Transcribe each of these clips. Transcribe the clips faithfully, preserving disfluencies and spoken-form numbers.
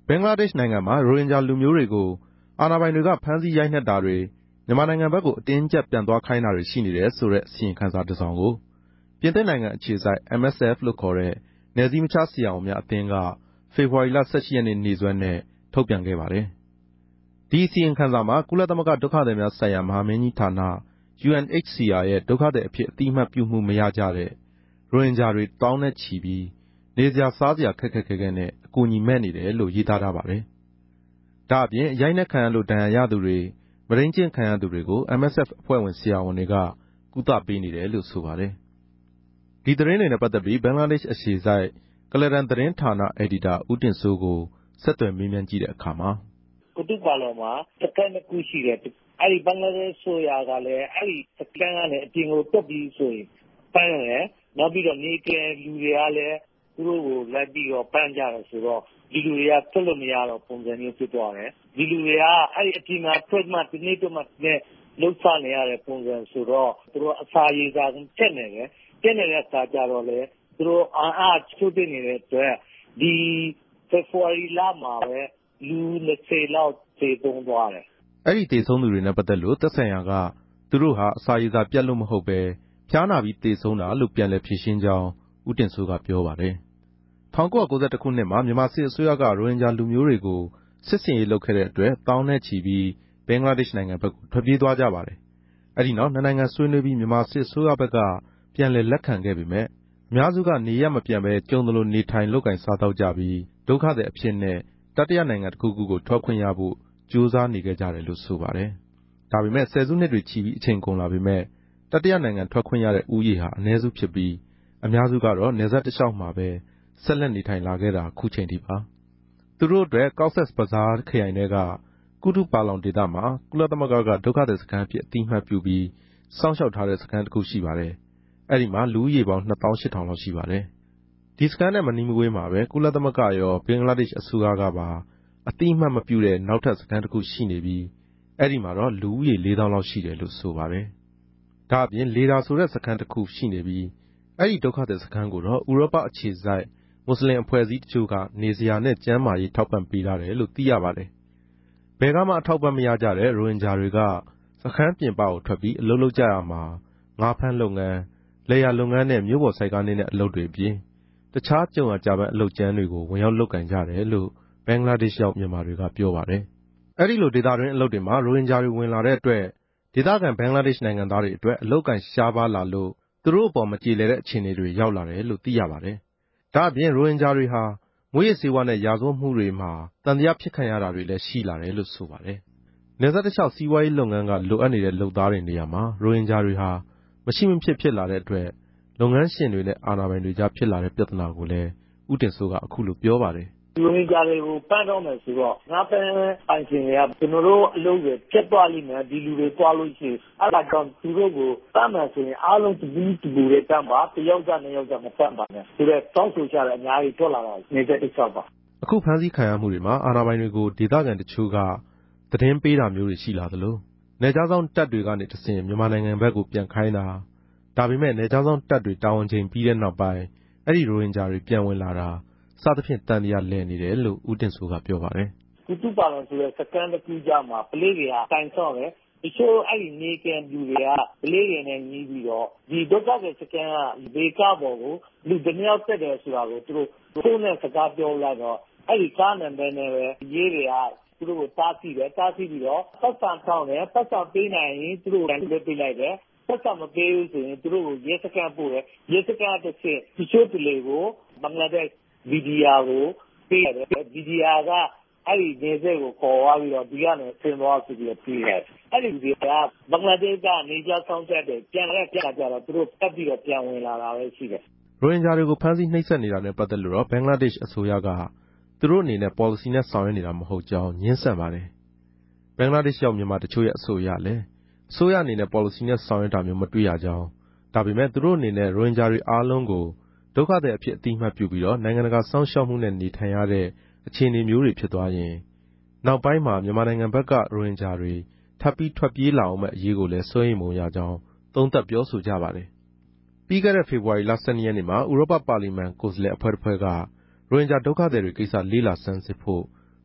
ဘင်္ဂလားဒေ့ရှ်နိုင်ငံမှာရိုဟင်ဂျာလူမျိုးတွေကိုအာဏာပိုင်တွေကဖမ်းဆီးရိုက်နှက်တာတွေမြန်မာနိုင်ငံဘက်ကိုအတင်းကျပ်ပြန်သွားခိုင်းတာတွေရှိနေတယ်ဆိုတဲ့အစီရင်ခံစာတစ်စောင်ကိုပြင်သစ်နိုင်ငံအခြေစိုက် M S F လို့ခေါ်တဲ့နယ်စည်းမခြားဆရာဝန်များအသင်းကဖေဖော်ဝါရီလ ၁၈ ရက်နေ့နေ့စွဲနဲ့ထုတ်ပြန်ခဲ့ပါတယ်။ဒီအစီရင်ခံစာမှာကုလသမဂ္ဂဒုက္ခသည်များဆိုင်ရာမဟာမင်းကြီးဌာန U N H C R ရဲ့ဒုက္ခသည်အဖြစ်အတိအမှတ်ပြုမှုမရကြတဲ့ရိုဟင်ဂျာတွေတောင်းနဲ့ချီပြီးနေစရာစားစရာခက်ခက်ခဲခဲနဲ့အကူအညီမဲ့နေတယ်လို့ရေးသားထားပါတယ်။ဒါအပြင်ရိုက်နှက်ခံရလို့ဒဏ်ရာရသူတွေမရင်းကျင့်ခံရသူတွေကို M S F အဖွဲ့ဝင်ဆရာဝန်တွေကကုသပေးနေတယ်လို့ဆိုပါတယ်။ဒီသတင်းတွေနဲ့ပတ်သက်ပြီးဘင်္ဂလားဒေ့ရှ်အခြေစိုက်ကုလားတန်သတင်းဌာနအယ်ဒီတာဦးတင်စိုးကိုဆက်သွယ်မေးမြန်းကြည့်တဲ့အခါမှာကုတုပါလောမှာစကန်တစ်ခုရှိတယ်အဲ့ဒီဘင်္ဂလားဒေ့ရှ်ဆိုရကလည်းအဲ့ဒီစကန်ကနေအပြင်ကိုတွက်ပြီးဆိုရင်ပန်းတယ်နောက်ပြီးတော့နေကလူတွေကလည်းသူတို့ကိုလိုက်ပြီးတော့ပန်းကြတယ်ဆိုတော့ဒီလူတွေကတွက်လို့မရတော့ပုံစံမျိုးဖြစ်သွားတယ်ဒီလူတွေကအဲ့ဒီအပြင်မှာတွက်မှဒီနေ့တွက်မှနဲ့လှုပ်ရှားနေရတဲ့ပုံစံဆိုတော့သူတို့အစာရည်စားတက်နေတယ်တက်နေတဲ့အခါကျတော့လေသူတို့အားအားချိုးတင်နေတဲ့အတွက်ဒီဖေဖော်ဝါရီလမှာပဲလူနှစ်ဆယ်လောက်သေဆုံးသွားတယ်အဲ့ဒီသေဆုံးသူတွေနဲ့ပတ်သက်လို့သက်ဆိုင်ရာကသူတို့ဟာအစာရည်စာပြတ်လို့မဟုတ်ပဲဖျားနာပြီးသေဆုံးတာလို့ပြန်လည်ဖြေရှင်းကြောင်းဦးတင်စိုးကပြောပါတယ်။၁၉၉၁ ခုနှစ်မှာမြန်မာစစ်အစိုးရကရိုဟင်ဂျာလူမျိုးတွေကိုစစ်ဆင်ရေးလုပ်ခဲ့တဲ့အတွက်တောင်းနဲ့ချီပြီးဘင်္ဂလားဒေ့ရှ်နိုင်ငံဘက်ကိုထွက်ပြေးသွားကြပါတယ်။အဲ့ဒီနောက်နှစ်နိုင်ငံဆွေးနွေးပြီးမြန်မာစစ်အစိုးရဘက်ကပြန်လည်လက်ခံခဲ့ပေမဲ့အများစုကနေရမပြန်ပဲကြုံသလိုနေထိုင်လုပ်ကိုင်စားသောက်ကြပြီးဒုက္ခသည်အဖြစ်နဲ့တတိယနိုင်ငံတစ်ခုခုကိုထွက်ခွင့်ရဖို့ကြိုးစားနေခဲ့ကြတယ်လို့ဆိုပါတယ်။ဒါပေမဲ့ဆယ်စုနှစ်တွေချီပြီးအချိန်ကုန်လာပေမဲ့တတိယနိုင်ငံထွက်ခွင့်ရတဲ့ဦးရေဟာအနည်းစုဖြစ်ပြီးအများစုကတော့နယ်စပ်တစ်လျှောက်မှာပဲဆက်လက်နေထိုင်လာခဲ့တာခုချိန်ထိပါ။သူတို့အတွက် Cox's Bazar ခရိုင်ထဲကကုတုပါလောင်ဒေသမှာကုလသမဂ္ဂကဒုက္ခသည်စခန်းအဖြစ်အတိအမှတ်ပြုပြီးစောင့်ရှောက်ထားတဲ့စခန်းတစ်ခုရှိပါတယ်။အဲ့ဒီမှာလူဦးရေပေါင်းနှစ်သောင်းရှစ်ထောင်လောက်ရှိပါတယ်။ဒီစခန်းနဲ့မနီးမဝေးမှာပဲကုလသမဂ္ဂရောဘင်္ဂလားဒေ့ရှ်အစိုးရကပါအတိအမှတ်မပြုတဲ့နောက်ထပ်စခန်းတစ်ခုရှိနေပြီးအဲ့ဒီမှာတော့လူဦးရေလေးသောင်းလောက်ရှိတယ်လို့ဆိုပါတယ်။ဒါအပြင်လေဒါဆိုတဲ့စခန်းတစ်ခုရှိနေပြီးအဲ့ဒီဒုက္ခသည်စခန်းကိုတော့ဥရောပအခြေစိုက်မွတ်စလင်အဖွဲ့အစည်းတချို့ကနေစရာနဲ့ကျန်းမာရေးထောက်ပံ့ပေးထားတယ်လို့သိရပါတယ်။ဘယ်ကမှအထောက်ပံ့မရကြတဲ့ရိုဟင်ဂျာတွေကစခန်းပြင်ပကိုထွက်ပြီးအလုပ်လုပ်ကြရမှာငါးဖမ်းလုပ်ငန်းလယ်ယာလုပ်ငန်းနဲ့မြို့ပေါ်စိုက်ကားနေတဲ့အလုပ်တွေအပြင်တခြားကြုံရကြပန်းအလုပ်ကျန်းတွေကိုဝင်ရောက်လုပ်ကင်ကြတယ်လို့ဘင်္ဂလားဒေ့ရှ်ရောက်မြန်မာတွေကပြောပါတယ်။အဲ့ဒီလိုဒေသတွင်းအလုပ်တွေမှာရိုဟင်ဂျာတွေဝင်လာတဲ့အတွက်ဒေသခံဘင်္ဂလားဒေ့ရှ်နိုင်ငံသားတွေအတွက်အလုပ်ကင်ရှားပါးလာလို့သူတို့အပေါ်မကြေလည်တဲ့အခြေအနေတွေရောက်လာတယ်လို့သိရပါတယ်။ဒါအပြင်ရိုဟင်ဂျာတွေဟာမွေးရစေဝါနဲ့ရာဇဝတ်မှုတွေမှာတန်တရားဖြစ်ခံရတာတွေလည်းရှိလာတယ်လို့ဆိုပါတယ်။နယ်စပ်တစ်လျှောက်စီးပွားရေးလုပ်ငန်းကလိုအပ်နေတဲ့လုပ်သားတွေနေရာမှာရိုဟင်ဂျာတွေဟာမရှိမဖြစ်ဖြစ်လာတဲ့အတွက်လုပ်ငန်းရှင်တွေနဲ့အာဏာပိုင်တွေကြားဖြစ်လာတဲ့ပြဿနာကိုလည်းဦးတင်စိုးကအခုလိုပြောပါတယ်။ရိုဟင်ဂျာတွေကိုပန်းတော့မယ်ဆိုတော့ငါးပန်းပိုင်ရှင်တွေကကျွန်တော်တို့အလုပ်တွေဖြစ်သွားလိမ့်မယ်ဒီလူတွေတွားလို့ရှိရင်အဲ့ဒါကြောင့်သူတို့ကိုတတ်မှန်ဆိုရင်အားလုံးတပူးတပူးလေးတတ်ပါတယောက်ကြနှစ်ယောက်ကြမတတ်ပါနဲ့ဆိုတော့တောင်းဆိုကြတယ်အများကြီးထွက်လာတာနေတဲ့တစ်ချက်ပါအခုဖမ်းဆီးခံရမှုတွေမှာအာဏာပိုင်တွေကိုဒေသခံတချို့ကသတင်းပေးတာမျိုးတွေရှိလာသလိုနယ်ခြားစောင့်တပ်တွေကနေတဆင့်မြန်မာနိုင်ငံဘက်ကိုပြန်ခိုင်းတာဒါပေမဲ့နယ်ခြားစောင့်တပ်တွေတာဝန်ချိန်ပြီးတဲ့နောက်ပိုင်းအဲ့ဒီရိုဟင်ဂျာတွေပြန်ဝင်လာတာစသဖြင့်တန်တရားလဲနေတယ်လို့ဦးတင်စိုးကပြောပါတယ်။ကုတုပါလောင်ဆိုတဲ့စကန်တစ်ခုကြားမှာပလေးတွေကတိုင်ဆော့တယ်တချို့အဲ့ဒီနေကန်လူတွေကပလေးတွေနဲ့ညီးပြီးတော့ဒီဒုက္ခတဲ့စကန်ကဘေကပေါ်ကိုလူတစ်ယောက်တက်တယ်ဆိုတာကိုသူတို့ဖုန်းနဲ့စကားပြောလိုက်တော့အဲ့ဒီကားနံပါတ်နဲ့ပဲရေးတွေကသူတို့ကိုတားဆီးတယ်တားဆီးပြီးတော့ပတ်စံထောင်းတယ်ပတ်စံပေးနိုင်ရင်သူတို့ကိုပေးလိုက်တယ်ပတ်စံမပေးဘူးဆိုရင်သူတို့ကိုရဲစခန်းပို့တယ်ရဲစခန်းတစ်ချက်တချို့တလေကိုဘင်္ဂလားဒေ့ရှ်ဗီဒီယာကိုပေးတယ်ဗီဒီယာကအဲ့ဒီနေဆက်ကိုခေါ်သွားပြီးတော့ဒီကနေဆင်းသွားဆိုပြီးတော့ပြေးတယ်အဲ့ဒီဒီကဘင်္ဂလားဒေ့ရှ်ကနေကြဆောင်ချက်တယ်ပြန်လဲပြန်ကြတော့သူတို့တက်ပြီးတော့ပြန်ဝင်လာတာပဲရှိတယ်ရိုဟင်ဂျာတွေကိုဖမ်းဆီးနှိပ်စက်နေတာနဲ့ပတ်သက်လို့တော့ဘင်္ဂလားဒေ့ရှ်အစိုးရကသူတို့အနေနဲ့ policy နဲ့ဆောင်ရွက်နေတာမဟုတ်ကြောင်းညှင်းဆန်ပါတယ်ဘင်္ဂလားဒေ့ရှ်ရောက်မြန်မာတချို့ရဲ့အဆိုအရလည်းအစိုးရအနေနဲ့ policy နဲ့ဆောင်ရွက်တာမျိုးမတွေ့ရကြောင်းဒါပေမဲ့သူတို့အနေနဲ့ရိုဟင်ဂျာတွေအားလုံးကိုဒုက္ခသည်အဖြစ်အတိအမှတ်ပြုပြီးတော့နိုင်ငံတကာစောင့်ရှောက်မှုနဲ့နေထိုင်ရတဲ့အခြေအနေမျိုးတွေဖြစ်သွားရင်နောက်ပိုင်းမှာမြန်မာနိုင်ငံဘက်ကရိုဟင်ဂျာတွေထပ်ပြီးထွက်ပြေးလာအောင်မဲ့အရေးကိုလည်းစိုးရိမ်ပုံရကြောင်းသုံးသပ်ပြောဆိုကြပါတယ်။ပြီးခဲ့တဲ့ဖေဖော်ဝါရီလ ၁၂ ရက်နေ့မှာဥရောပပါလီမန်ကိုယ်စားလှယ်အဖွဲ့တစ်ဖွဲ့ကရိုဟင်ဂျာဒုက္ခသည်တွေကိစ္စလေ့လာဆန်းစစ်ဖို့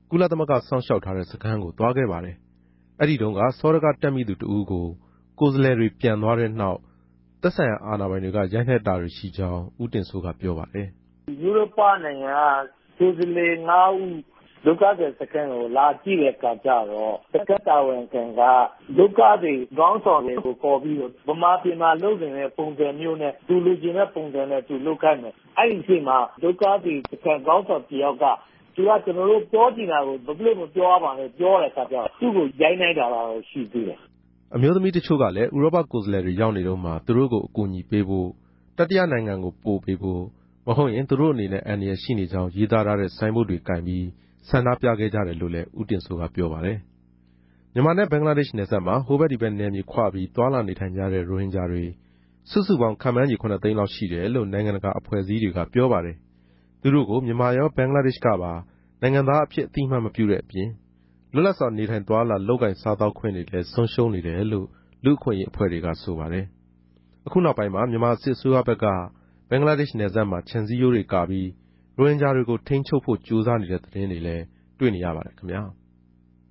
ကုလသမဂ္ဂစောင့်ရှောက်ထားတဲ့စခန်းကိုသွားခဲ့ပါတယ်။အဲ့ဒီတုန်းကစောဒကတက်မိသူတဦးကိုကိုယ်စားလှယ်တွေပြန်သွားတဲ့နောက်သက်ဆိုင်ရာအာဏာပိုင်တွေကရိုက်နှက်တာတွေရှိကြောင်းဦးတင်စိုးကပြောပါတယ်။ယူရိုပနိုင်ငံကကိုယ်စားလှယ်ငါးဦးဒုက္ခသည်စခန်းကိုလာကြည့်တဲ့အခါကျတော့စခန်းတာဝန်ခံကဒုက္ခသည်ခေါင်းဆောင်တွေကိုခေါ်ပြီးတော့ဗမာပြည်မှာလုပ်နေတဲ့ပုံစံမျိုးနဲ့သူလူချင်းတဲ့ပုံစံနဲ့သူလုပ်ခိုင်းတယ်။အဲ့ဒီအချိန်မှာဒုက္ခသည်စခန်းခေါင်းဆောင်တယောက်ကသူကကျွန်တော်တို့ပြောချင်တာကိုဘယ်လိုမပြောရပါနဲ့ပြောတဲ့အခါကျတော့သူ့ကိုရိုက်နှိုက်တာတော့ရှိသေးတယ်။အမျိုးသမီးတချို့ကလည်းဥရောပကိုယ်စားလှယ်တွေရောက်နေတော့မှသူတို့ကိုအကူအညီပေးဖို့တတိယနိုင်ငံကိုပို့ပေးဖို့မဟုတ်ရင်သူတို့အနေနဲ့အန္တရာယ်ရှိနေကြောင်းရေးသားထားတဲ့ဆိုင်းဘုတ်တွေကင်ပြီးဆန္ဒပြခဲ့ကြတယ်လို့လည်းဦးတင်စိုးကပြောပါတယ်။မြန်မာနဲ့ဘင်္ဂလားဒေ့ရှ်နယ်စပ်မှာဟိုဘက်ဒီဘက်နယ်မြေခွာပြီးတွာလာနေထိုင်ကြတဲ့ရိုဟင်ဂျာတွေစုစုပေါင်းခန့်မှန်းခြေခုနှစ်သိန်းလောက်ရှိတယ်လို့နိုင်ငံတကာအဖွဲ့အစည်းတွေကပြောပါတယ်။သူတို့ကိုမြန်မာရောဘင်္ဂလားဒေ့ရှ်ကပါနိုင်ငံသားအဖြစ်အသိအမှတ်မပြုတဲ့အပြင်လွတ်လပ်စွာနေထိုင်သွားလာလုပ်ကိုင်စားသောက်ခွင့်တွေလည်းဆုံးရှုံးနေတယ်လို့လူ့အခွင့်အရေးအဖွဲ့တွေကဆိုပါတယ်။အခုနောက်ပိုင်းမှာမြန်မာစစ်အစိုးရဘက်ကဘင်္ဂလားဒေ့ရှ်နယ်စပ်မှာခြံစည်းရိုးတွေကာပြီးရိုဟင်ဂျာတွေကိုထိန်းချုပ်ဖို့ကြိုးစားနေတဲ့သတင်းတွေလည်းတွေ့နေရပါတယ်ခင်ဗျာ။